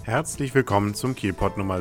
Herzlich willkommen zum Kielpot Nummer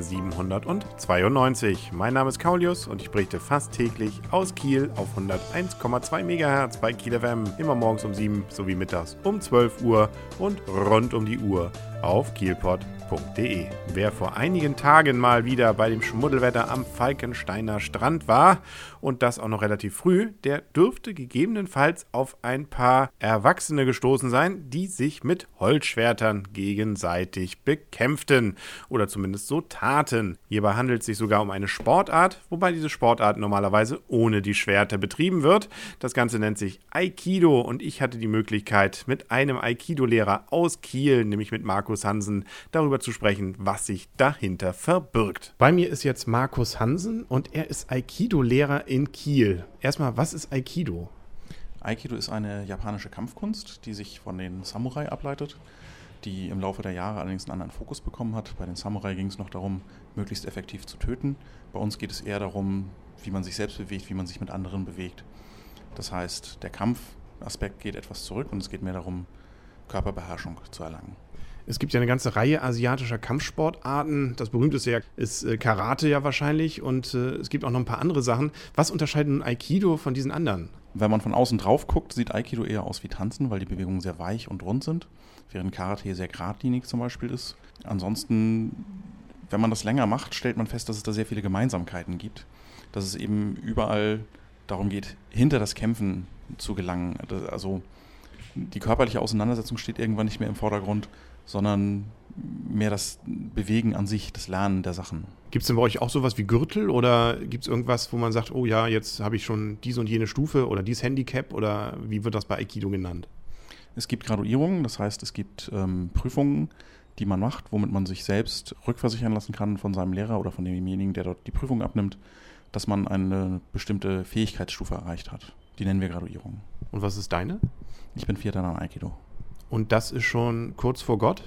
792. Mein Name ist Kaulius und ich berichte fast täglich aus Kiel auf 101,2 MHz bei Kiel FM, immer morgens um 7 sowie mittags um 12 Uhr und rund um die Uhr auf kielpot.de. Wer vor einigen Tagen mal wieder bei dem Schmuddelwetter am Falkensteiner Strand war und das auch noch relativ früh, der dürfte gegebenenfalls auf ein paar Erwachsene gestoßen sein, die sich mit Holzschwertern gegenseitig bekämpften oder zumindest so taten. Hierbei handelt es sich sogar um eine Sportart, wobei diese Sportart normalerweise ohne die Schwerter betrieben wird. Das Ganze nennt sich Aikido und ich hatte die Möglichkeit, mit einem Aikido-Lehrer aus Kiel, nämlich mit Markus Hansen, darüber zu sprechen, was sich dahinter verbirgt. Bei mir ist jetzt Markus Hansen und er ist Aikido-Lehrer in Kiel. Erstmal, was ist Aikido? Aikido ist eine japanische Kampfkunst, die sich von den Samurai ableitet, die im Laufe der Jahre allerdings einen anderen Fokus bekommen hat. Bei den Samurai ging es noch darum, möglichst effektiv zu töten. Bei uns geht es eher darum, wie man sich selbst bewegt, wie man sich mit anderen bewegt. Das heißt, der Kampfaspekt geht etwas zurück und es geht mehr darum, Körperbeherrschung zu erlangen. Es gibt ja eine ganze Reihe asiatischer Kampfsportarten. Das berühmteste ja ist Karate ja wahrscheinlich und es gibt auch noch ein paar andere Sachen. Was unterscheidet nun Aikido von diesen anderen? Wenn man von außen drauf guckt, sieht Aikido eher aus wie Tanzen, weil die Bewegungen sehr weich und rund sind, während Karate sehr geradlinig zum Beispiel ist. Ansonsten, wenn man das länger macht, stellt man fest, dass es da sehr viele Gemeinsamkeiten gibt. Dass es eben überall darum geht, hinter das Kämpfen zu gelangen. Also die körperliche Auseinandersetzung steht irgendwann nicht mehr im Vordergrund, sondern mehr das Bewegen an sich, das Lernen der Sachen. Gibt es denn bei euch auch sowas wie Gürtel oder gibt es irgendwas, wo man sagt, oh ja, jetzt habe ich schon diese und jene Stufe oder dieses Handicap oder wie wird das bei Aikido genannt? Es gibt Graduierungen, das heißt, es gibt Prüfungen, die man macht, womit man sich selbst rückversichern lassen kann von seinem Lehrer oder von demjenigen, der dort die Prüfung abnimmt, dass man eine bestimmte Fähigkeitsstufe erreicht hat. Die nennen wir Graduierung. Und was ist deine? Ich bin 4. Dan Aikido. Und das ist schon kurz vor Gott?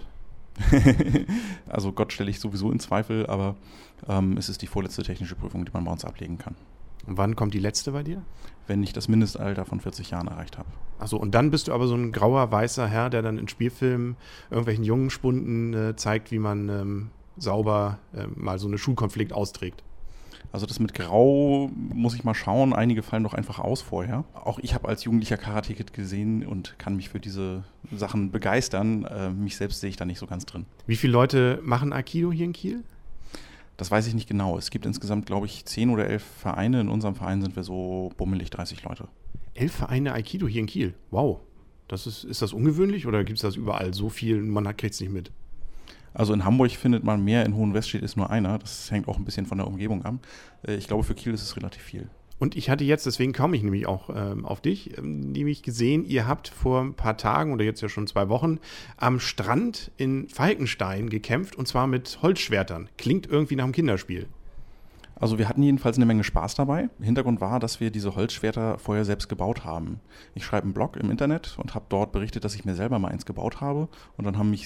Also Gott stelle ich sowieso in Zweifel, aber es ist die vorletzte technische Prüfung, die man bei uns ablegen kann. Und wann kommt die letzte bei dir? Wenn ich das Mindestalter von 40 Jahren erreicht habe. Achso, und dann bist du aber so ein grauer, weißer Herr, der dann in Spielfilmen irgendwelchen jungen Spunden zeigt, wie man sauber mal so einen Schulkonflikt austrägt. Also das mit Grau muss ich mal schauen. Einige fallen doch einfach aus vorher. Auch ich habe als Jugendlicher Karate-Kid gesehen und kann mich für diese Sachen begeistern. Mich selbst sehe ich da nicht so ganz drin. Wie viele Leute machen Aikido hier in Kiel? Das weiß ich nicht genau. Es gibt insgesamt, glaube ich, 10 oder 11 Vereine. In unserem Verein sind wir so bummelig 30 Leute. 11 Vereine Aikido hier in Kiel? Wow. Ist das ungewöhnlich oder gibt es das überall so viel und man kriegt es nicht mit? Also in Hamburg findet man mehr, in Hohenwestedt ist nur einer. Das hängt auch ein bisschen von der Umgebung ab. Ich glaube, für Kiel ist es relativ viel. Und ich hatte jetzt, deswegen komme ich nämlich auch auf dich, nämlich gesehen, ihr habt vor ein paar Tagen oder jetzt ja schon 2 Wochen am Strand in Falkenstein gekämpft und zwar mit Holzschwertern. Klingt irgendwie nach einem Kinderspiel. Also wir hatten jedenfalls eine Menge Spaß dabei. Hintergrund war, dass wir diese Holzschwerter vorher selbst gebaut haben. Ich schreibe einen Blog im Internet und habe dort berichtet, dass ich mir selber mal eins gebaut habe. Und dann haben mich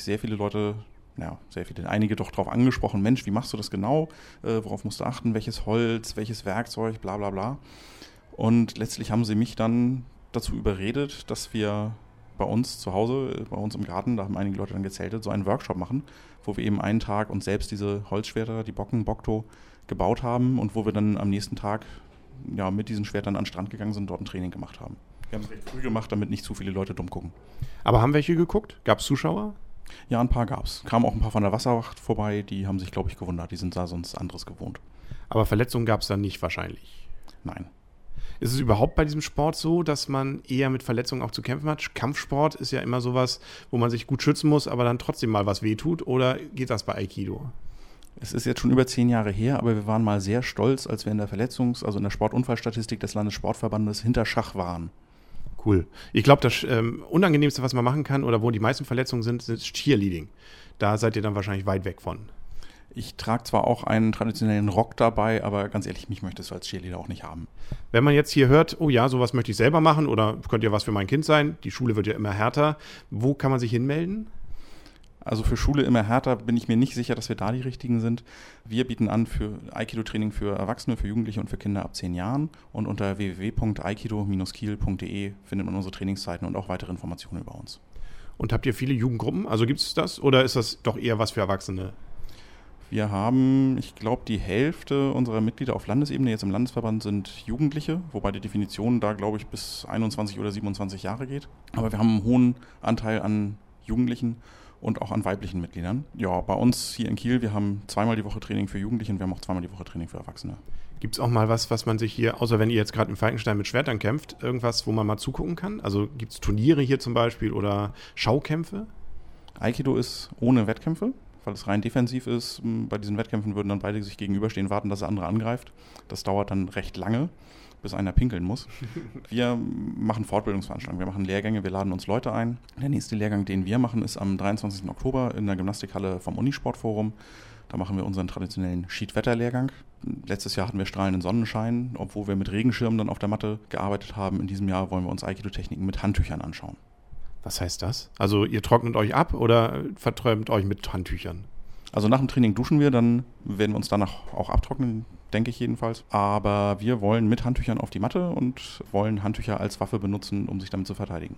einige doch darauf angesprochen, Mensch, wie machst du das genau? Worauf musst du achten? Welches Holz, welches Werkzeug, bla bla bla. Und letztlich haben sie mich dann dazu überredet, dass wir bei uns zu Hause, bei uns im Garten, da haben einige Leute dann gezeltet, so einen Workshop machen, wo wir eben einen Tag uns selbst diese Holzschwerter, die Bokto, gebaut haben und wo wir dann am nächsten Tag mit diesen Schwertern an den Strand gegangen sind und dort ein Training gemacht haben. Wir haben es recht früh gemacht, damit nicht zu viele Leute dumm gucken. Aber haben welche geguckt? Gab es Zuschauer? Ja, ein paar gab's. Kamen auch ein paar von der Wasserwacht vorbei, die haben sich, glaube ich, gewundert. Die sind da sonst anderes gewohnt. Aber Verletzungen gab es dann nicht wahrscheinlich? Nein. Ist es überhaupt bei diesem Sport so, dass man eher mit Verletzungen auch zu kämpfen hat? Kampfsport ist ja immer sowas, wo man sich gut schützen muss, aber dann trotzdem mal was wehtut. Oder geht das bei Aikido? Es ist jetzt schon über 10 Jahre her, aber wir waren mal sehr stolz, als wir in der in der Sportunfallstatistik des Landessportverbandes hinter Schach waren. Cool. Ich glaube, das Unangenehmste, was man machen kann oder wo die meisten Verletzungen sind, ist Cheerleading. Da seid ihr dann wahrscheinlich weit weg von. Ich trage zwar auch einen traditionellen Rock dabei, aber ganz ehrlich, mich möchtest du als Cheerleader auch nicht haben. Wenn man jetzt hier hört, oh ja, sowas möchte ich selber machen oder könnte ja was für mein Kind sein, die Schule wird ja immer härter, wo kann man sich hinmelden? Also für Schule immer härter bin ich mir nicht sicher, dass wir da die Richtigen sind. Wir bieten an für Aikido-Training für Erwachsene, für Jugendliche und für Kinder ab 10 Jahren. Und unter www.aikido-kiel.de findet man unsere Trainingszeiten und auch weitere Informationen über uns. Und habt ihr viele Jugendgruppen? Also gibt es das oder ist das doch eher was für Erwachsene? Wir haben, ich glaube, die Hälfte unserer Mitglieder auf Landesebene jetzt im Landesverband sind Jugendliche, wobei die Definition da, glaube ich, bis 21 oder 27 Jahre geht. Aber wir haben einen hohen Anteil an Jugendlichen und auch an weiblichen Mitgliedern. Ja, bei uns hier in Kiel, wir haben zweimal die Woche Training für Jugendliche und wir haben auch zweimal die Woche Training für Erwachsene. Gibt es auch mal was man sich hier, außer wenn ihr jetzt gerade im Falkenstein mit Schwertern kämpft, irgendwas, wo man mal zugucken kann? Also gibt es Turniere hier zum Beispiel oder Schaukämpfe? Aikido ist ohne Wettkämpfe, weil es rein defensiv ist. Bei diesen Wettkämpfen würden dann beide sich gegenüberstehen, warten, dass der andere angreift. Das dauert dann recht lange, bis einer pinkeln muss. Wir machen Fortbildungsveranstaltungen, wir machen Lehrgänge, wir laden uns Leute ein. Der nächste Lehrgang, den wir machen, ist am 23. Oktober in der Gymnastikhalle vom Unisportforum. Da machen wir unseren traditionellen Schiedwetter-Lehrgang. Letztes Jahr hatten wir strahlenden Sonnenschein, obwohl wir mit Regenschirmen dann auf der Matte gearbeitet haben. In diesem Jahr wollen wir uns Aikido-Techniken mit Handtüchern anschauen. Was heißt das? Also ihr trocknet euch ab oder verträumt euch mit Handtüchern? Also nach dem Training duschen wir, dann werden wir uns danach auch abtrocknen, denke ich jedenfalls. Aber wir wollen mit Handtüchern auf die Matte und wollen Handtücher als Waffe benutzen, um sich damit zu verteidigen.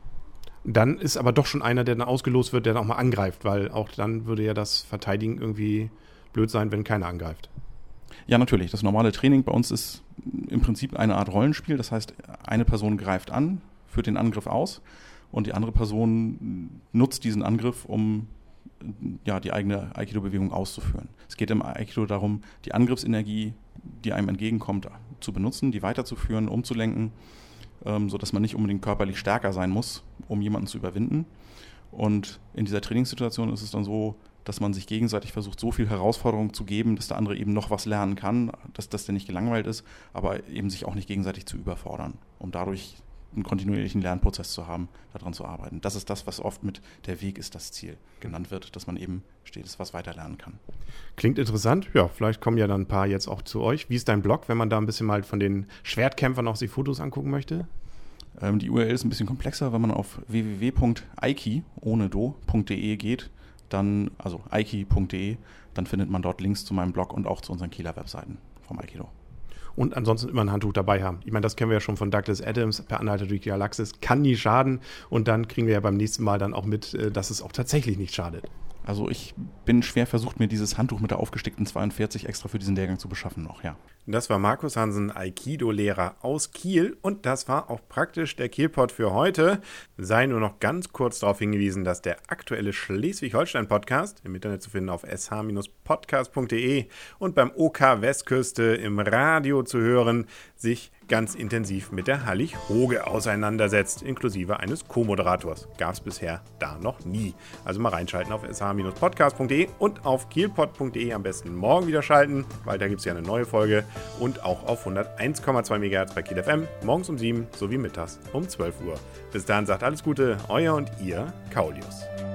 Dann ist aber doch schon einer, der dann ausgelost wird, der dann auch mal angreift, weil auch dann würde ja das Verteidigen irgendwie blöd sein, wenn keiner angreift. Ja, natürlich. Das normale Training bei uns ist im Prinzip eine Art Rollenspiel. Das heißt, eine Person greift an, führt den Angriff aus und die andere Person nutzt diesen Angriff, um die eigene Aikido-Bewegung auszuführen. Es geht im Aikido darum, die Angriffsenergie, die einem entgegenkommt, zu benutzen, die weiterzuführen, umzulenken, sodass man nicht unbedingt körperlich stärker sein muss, um jemanden zu überwinden. Und in dieser Trainingssituation ist es dann so, dass man sich gegenseitig versucht, so viel Herausforderung zu geben, dass der andere eben noch was lernen kann, dass der nicht gelangweilt ist, aber eben sich auch nicht gegenseitig zu überfordern, um dadurch einen kontinuierlichen Lernprozess zu haben, daran zu arbeiten. Das ist das, was oft mit der Weg ist das Ziel genannt wird, dass man eben stets was weiter lernen kann. Klingt interessant. Ja, vielleicht kommen ja dann ein paar jetzt auch zu euch. Wie ist dein Blog, wenn man da ein bisschen mal von den Schwertkämpfern auch sich Fotos angucken möchte? Die URL ist ein bisschen komplexer. Wenn man auf www.aiki.de geht, dann, also aiki.de, dann findet man dort Links zu meinem Blog und auch zu unseren Kieler Webseiten vom Aikido. Und ansonsten immer ein Handtuch dabei haben. Ich meine, das kennen wir ja schon von Douglas Adams, per Anhalter durch die Galaxis. Kann nie schaden. Und dann kriegen wir ja beim nächsten Mal dann auch mit, dass es auch tatsächlich nicht schadet. Also ich bin schwer versucht, mir dieses Handtuch mit der aufgestickten 42 extra für diesen Lehrgang zu beschaffen noch, ja. Das war Markus Hansen, Aikido-Lehrer aus Kiel. Und das war auch praktisch der Kielpot für heute. Sei nur noch ganz kurz darauf hingewiesen, dass der aktuelle Schleswig-Holstein-Podcast im Internet zu finden auf sh-podcast.de und beim OK Westküste im Radio zu hören, sich ganz intensiv mit der Hallig-Hoge auseinandersetzt, inklusive eines Co-Moderators. Gab es bisher da noch nie. Also mal reinschalten auf sh-podcast.de und auf kielpot.de am besten morgen wieder schalten, weil da gibt es ja eine neue Folge und auch auf 101,2 MHz bei Kiel FM, morgens um 7 sowie mittags um 12 Uhr. Bis dahin sagt alles Gute, euer und ihr Kaulius.